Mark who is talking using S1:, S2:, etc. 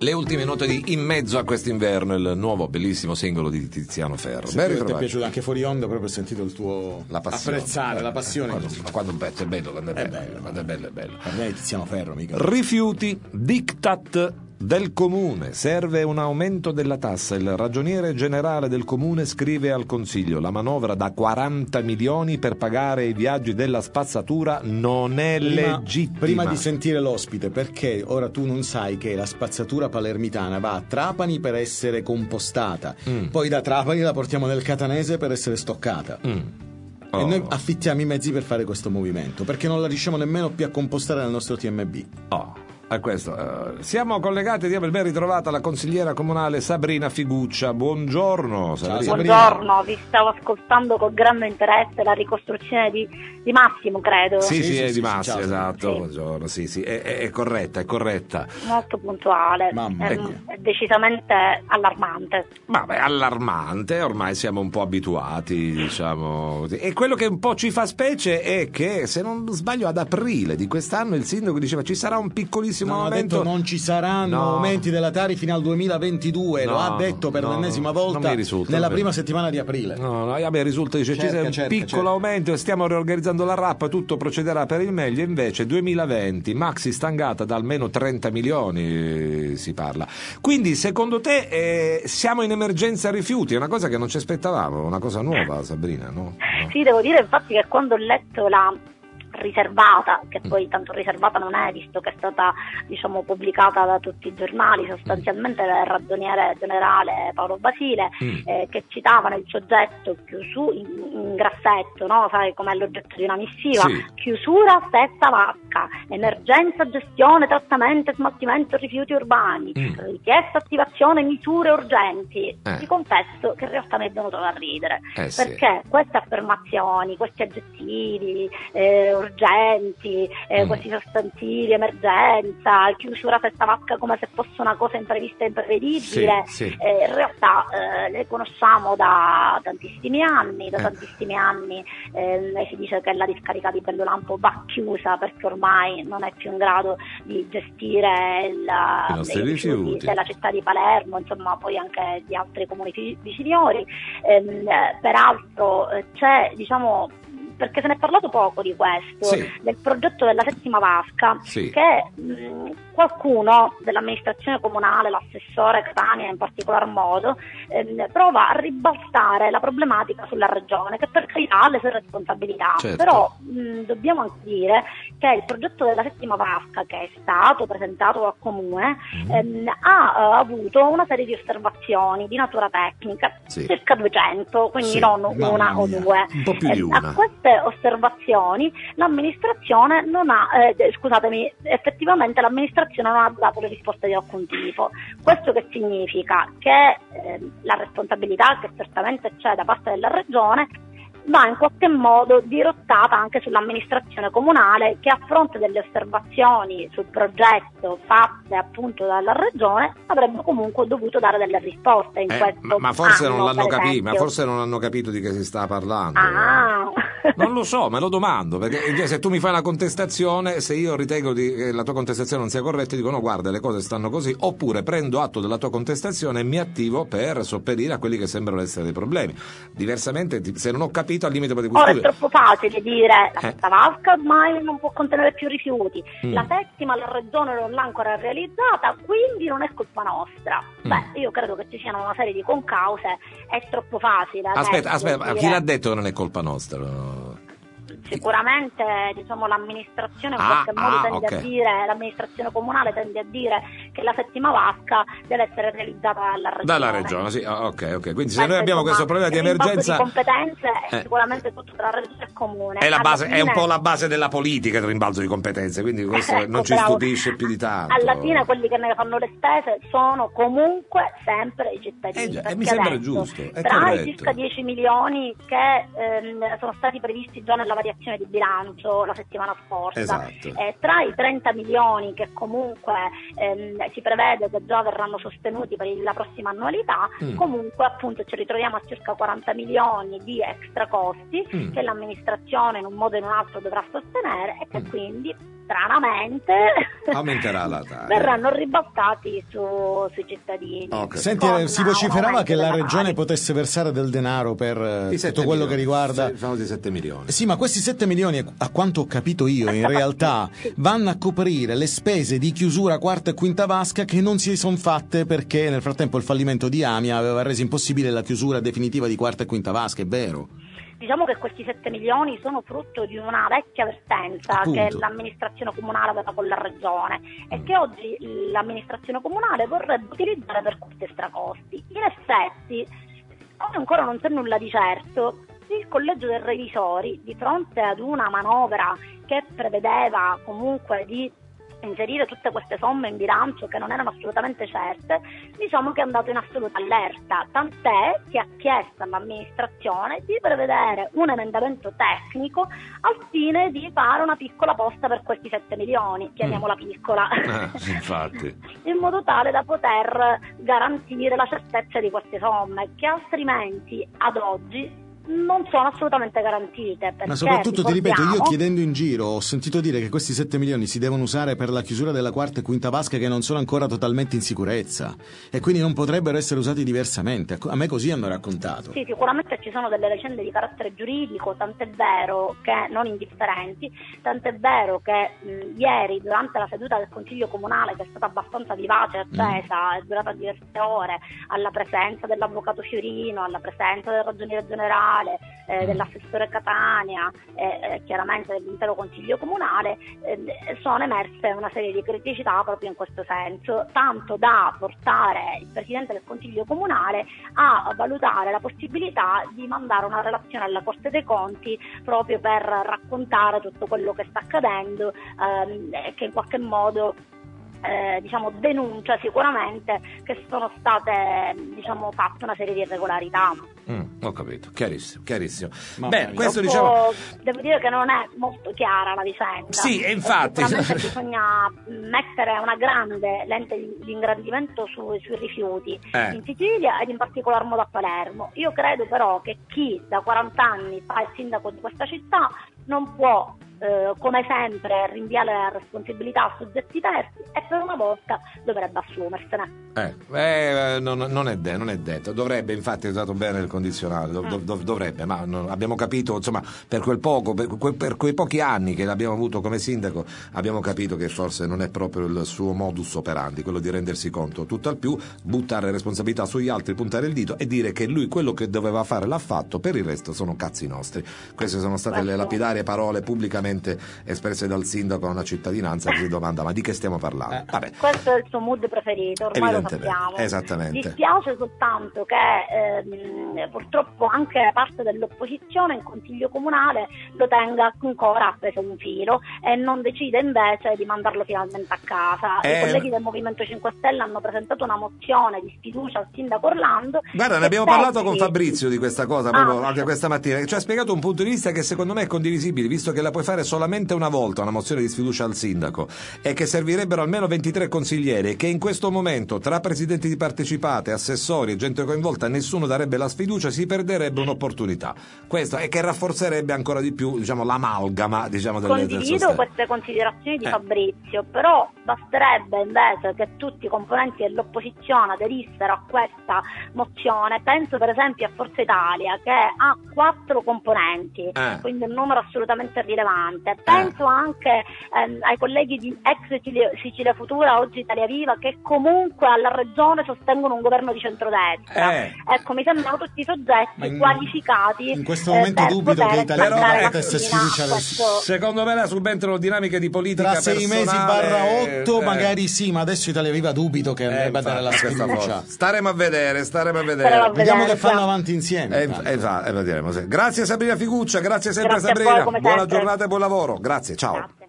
S1: Le ultime note di In mezzo a quest'inverno, il nuovo bellissimo singolo di Tiziano Ferro.
S2: Sì, ti è piaciuto anche fuori onda, proprio ho sentito il tuo apprezzare la passione.
S1: Quando un pezzo è bello, quando è bello.
S2: Per me è Tiziano Ferro, mica.
S1: Rifiuti, diktat del comune, serve un aumento della tassa. Il ragioniere generale del comune scrive al Consiglio: la manovra da 40 milioni per pagare i viaggi della spazzatura non è legittima.
S2: Prima di sentire l'ospite, perché ora tu non sai che la spazzatura palermitana va a Trapani per essere compostata, poi da Trapani la portiamo nel Catanese per essere stoccata. E noi affittiamo i mezzi per fare questo movimento, perché non la riusciamo nemmeno più a compostare nel nostro TMB.
S1: A questo. Siamo collegati, diamo il ben ritrovata alla consigliera comunale Sabrina Figuccia. Buongiorno Sabrina.
S3: Buongiorno, vi stavo ascoltando con grande interesse la ricostruzione di Massimo, credo.
S1: Sì, è di Massimo,
S2: ciao,
S1: esatto.
S3: sì.
S1: Buongiorno, sì, è corretta.
S3: Molto puntuale, è decisamente allarmante.
S1: Vabbè, allarmante, ormai siamo un po' abituati, diciamo così. E quello che un po' ci fa specie è che, se non sbaglio, ad aprile di quest'anno il sindaco diceva ci sarà un piccolissimo
S2: ha
S1: aumento.
S2: detto non ci saranno aumenti della Tari fino al 2022, lo ha detto per l'ennesima volta nella prima settimana di aprile.
S1: A me risulta, dice ci sarà un piccolo aumento e stiamo riorganizzando la RAP, tutto procederà per il meglio. Invece 2020 maxi stangata da almeno 30 milioni si parla. Quindi secondo te siamo in emergenza rifiuti? È una cosa che non ci aspettavamo, una cosa nuova, Sabrina, no?
S3: Sì, devo dire infatti che quando ho letto la riservata, che poi tanto riservata non è, visto che è stata pubblicata da tutti i giornali, sostanzialmente il ragioniere generale Paolo Basile, che citavano il soggetto in grassetto, no? Sai com'è l'oggetto di una missiva? Sì. Chiusura stessa vacca, emergenza, gestione, trattamento e smaltimento rifiuti urbani, richiesta, attivazione, misure urgenti. Vi confesso che in realtà mi è venuto da ridere, perché queste affermazioni, questi aggettivi urgenti, questi sostantivi, emergenza, chiusura questa vacca come se fosse una cosa imprevista e imprevedibile, in realtà le conosciamo da tantissimi anni. Si dice che la discarica di Bellolampo va chiusa perché ormai non è più in grado di gestire i rifiuti della città di Palermo, insomma poi anche di altri comuni viciniori. Peraltro c'è, perché se ne è parlato poco di questo, del progetto della settima vasca, che qualcuno dell'amministrazione comunale, l'assessore Catania in particolar modo, prova a ribaltare la problematica sulla regione, che per carità ha le sue responsabilità, però dobbiamo anche dire che il progetto della settima vasca, che è stato presentato al comune, ha avuto una serie di osservazioni di natura tecnica, circa 200, quindi non una o due.
S1: Un po' più di una.
S3: A queste osservazioni l'amministrazione non ha, effettivamente l'amministrazione non ha dato le risposte di alcun tipo. Questo che significa? Che la responsabilità, che certamente c'è da parte della regione, va in qualche modo dirottata anche sull'amministrazione comunale, che a fronte delle osservazioni sul progetto fatte appunto dalla regione avrebbe comunque dovuto dare delle risposte in questo
S1: ma forse
S3: anno,
S1: non l'hanno
S3: capito,
S1: ma forse non hanno capito di che si sta parlando.
S3: Non
S1: lo so, me lo domando, perché se tu mi fai una contestazione, se io ritengo che la tua contestazione non sia corretta, dico no, guarda, le cose stanno così, oppure prendo atto della tua contestazione e mi attivo per sopperire a quelli che sembrano essere dei problemi. Diversamente, se non ho capito, al limite di
S3: ora è troppo facile dire la sesta vasca ormai non può contenere più rifiuti, la settima la regione non l'ha ancora realizzata, quindi non è colpa nostra. Io credo che ci siano una serie di concause, è troppo facile.
S1: Aspetta, chi l'ha detto che non è colpa nostra?
S3: Sicuramente l'amministrazione in qualche modo tende a dire, l'amministrazione comunale tende a dire che la settima vasca deve essere realizzata dalla regione.
S1: Ok. Quindi se noi abbiamo questo problema di emergenza,
S3: di competenze è sicuramente tutto tra regione e comune.
S1: È un po' la base della politica il rimbalzo di competenze, quindi questo non ci stupisce più di tanto.
S3: Alla fine quelli che ne fanno le spese sono comunque sempre i cittadini.
S1: Mi sembra giusto.
S3: Tra i circa 10 milioni che sono stati previsti già nella variazione di bilancio la settimana scorsa, tra i 30 milioni che comunque si prevede che già verranno sostenuti per la prossima annualità, comunque appunto ci ritroviamo a circa 40 milioni di extra costi che l'amministrazione in un modo o in un altro dovrà sostenere e che quindi stranamente
S1: aumenterà la taglia,
S3: verranno ribaltati sui cittadini.
S2: Okay. Senti, si vociferava che la regione potesse versare del denaro per tutto quello che riguarda
S1: i famosi 7 milioni.
S2: Sì, ma questi 7 milioni, a quanto ho capito io, in realtà vanno a coprire le spese di chiusura quarta e quinta vasca che non si sono fatte perché nel frattempo il fallimento di Amia aveva reso impossibile la chiusura definitiva di quarta e quinta vasca, è vero?
S3: Diciamo che questi 7 milioni sono frutto di una vecchia vertenza che l'amministrazione comunale aveva con la regione e che oggi l'amministrazione comunale vorrebbe utilizzare per questi stracosti. In effetti, ancora non c'è nulla di certo. Il collegio dei revisori, di fronte ad una manovra che prevedeva comunque di inserire tutte queste somme in bilancio che non erano assolutamente certe, diciamo che è andato in assoluta allerta, tant'è che ha chiesto all'amministrazione di prevedere un emendamento tecnico al fine di fare una piccola posta per questi 7 milioni, chiamiamola piccola,
S1: infatti,
S3: in modo tale da poter garantire la certezza di queste somme che altrimenti ad oggi non sono assolutamente garantite.
S2: Ma soprattutto ti ripeto, io chiedendo in giro ho sentito dire che questi 7 milioni si devono usare per la chiusura della quarta e quinta vasca che non sono ancora totalmente in sicurezza e quindi non potrebbero essere usati diversamente. A me così hanno raccontato.
S3: Sì, sicuramente ci sono delle vicende di carattere giuridico, tant'è vero che non indifferenti, tant'è vero che ieri durante la seduta del Consiglio Comunale, che è stata abbastanza vivace e attesa, è durata diverse ore, alla presenza dell'avvocato Fiorino, alla presenza del ragioniere generale, dell'assessore Catania e chiaramente dell'intero Consiglio Comunale, sono emerse una serie di criticità proprio in questo senso, tanto da portare il Presidente del Consiglio Comunale a valutare la possibilità di mandare una relazione alla Corte dei Conti proprio per raccontare tutto quello che sta accadendo e che in qualche modo denuncia sicuramente che sono state fatte una serie di irregolarità.
S1: Ho capito, chiarissimo.
S3: Beh, questo devo dire che non è molto chiara la vicenda.
S1: Sì, e infatti
S3: bisogna mettere una grande lente di ingrandimento sui rifiuti in Sicilia ed in particolar modo a Palermo. Io credo però che chi da 40 anni fa il sindaco di questa città non può come sempre rinviare la responsabilità a soggetti terzi e per una volta dovrebbe assumersene.
S1: Non è detto, dovrebbe, infatti, è usato bene il condizionale, dovrebbe, ma abbiamo capito, insomma, per quei pochi anni che l'abbiamo avuto come sindaco, abbiamo capito che forse non è proprio il suo modus operandi, quello di rendersi conto tutto al più, buttare responsabilità sugli altri, puntare il dito e dire che lui quello che doveva fare l'ha fatto, per il resto sono cazzi nostri. Queste sono state le lapidarie parole pubblicamente espresse dal sindaco a una cittadinanza che si domanda: ma di che stiamo parlando?
S3: Vabbè. Questo è il suo mood preferito, ormai lo sappiamo.
S1: Esattamente.
S3: Dispiace soltanto che purtroppo anche parte dell'opposizione in Consiglio Comunale lo tenga ancora appeso un filo e non decide invece di mandarlo finalmente a casa. I colleghi del Movimento 5 Stelle hanno presentato una mozione di sfiducia al sindaco Orlando.
S1: Guarda, ne abbiamo parlato con Fabrizio di questa cosa proprio anche questa mattina, ci ha spiegato un punto di vista che secondo me è condivisibile, visto che la puoi fare solamente una volta una mozione di sfiducia al sindaco e che servirebbero almeno 23 consiglieri e che in questo momento tra presidenti di partecipate, assessori e gente coinvolta nessuno darebbe la sfiducia, si perderebbe un'opportunità. Questo è che rafforzerebbe ancora di più l'amalgama
S3: Condivido queste considerazioni di Fabrizio, però basterebbe invece che tutti i componenti dell'opposizione aderissero a questa mozione. Penso per esempio a Forza Italia che ha 4 componenti, quindi un numero assolutamente rilevante. Penso anche ai colleghi di ex Sicilia Futura, oggi Italia Viva, che comunque alla regione sostengono un governo di centrodestra. Ecco, mi sembrano tutti soggetti qualificati.
S2: In questo momento dubito che Italia Viva potesse sfiduciare.
S1: Secondo me la subentrano dinamiche di politica
S2: tra 6 mesi /8 magari sì, ma adesso Italia Viva dubito che andrebbe a dare la sfiducia.
S1: Staremo a vedere.
S2: Vediamo che fanno avanti insieme.
S1: Vedremo. Grazie Sabrina Figuccia, grazie sempre Sabrina, buona giornata e buon lavoro, grazie, ciao.